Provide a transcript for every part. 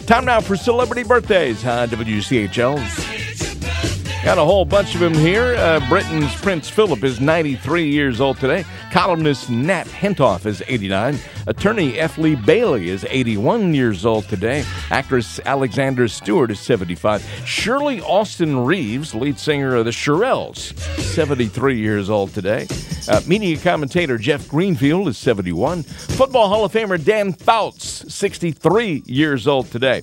Time now for celebrity birthdays on WCHL. Got a whole bunch of them here. Britain's Prince Philip is 93 years old today. Columnist Nat Hentoff is 89. Attorney F. Lee Bailey is 81 years old today. Actress Alexandra Stewart is 75. Shirley Austin Reeves, lead singer of the Shirelles, 73 years old today. Media commentator Jeff Greenfield is 71. Football Hall of Famer Dan Fouts, 63 years old today.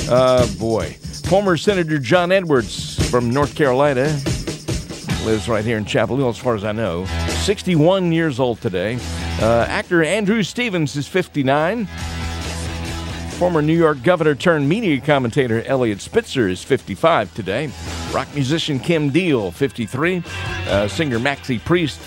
Former Senator John Edwards from North Carolina lives right here in Chapel Hill, as far as I know. 61 years old today. Actor Andrew Stevens is 59. Former New York governor turned media commentator Elliot Spitzer is 55 today. Rock musician Kim Deal, 53. Singer Maxie Priest,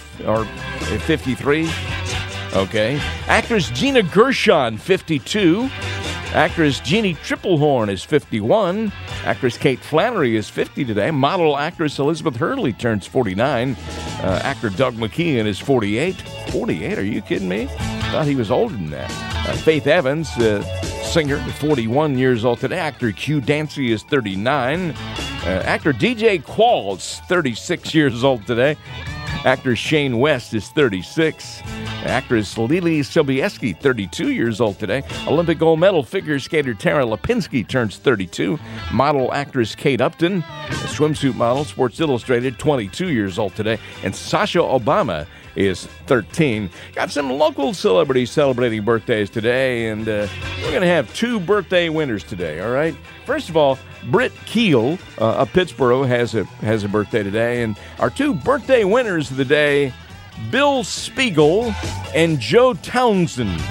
53. Okay. Actress Gina Gershon, 52. Actress Jeannie Triplehorn is 51. Actress Kate Flannery is 50 today. Model actress Elizabeth Hurley turns 49. Actor Doug McKeon is 48. 48? Are you kidding me? Thought he was older than that. Faith Evans, singer, 41 years old today. Actor Hugh Dancy is 39. Actor DJ Qualls, 36 years old today. Actor Shane West is 36. Actress Lily Sobieski, 32 years old today. Olympic gold medal figure skater Tara Lipinski turns 32. Model actress Kate Upton, swimsuit model, Sports Illustrated, 22 years old today. And Sasha Obama is 13. Got some local celebrities celebrating birthdays today, and we're going to have two birthday winners today, all right? First of all, Britt Keel of Pittsburgh has a birthday today, and our two birthday winners of the day, Bill Spiegel and Joe Townsend.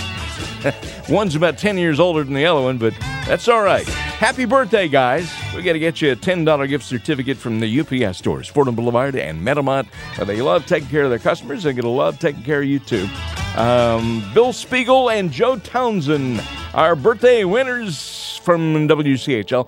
One's about 10 years older than the other one, but that's all right. Happy birthday, guys. We got to get you a $10 gift certificate from the UPS stores, Fordham Boulevard and Meadowmont. They love taking care of their customers. They're going to love taking care of you, too. Bill Spiegel and Joe Townsend, our birthday winners from WCHL.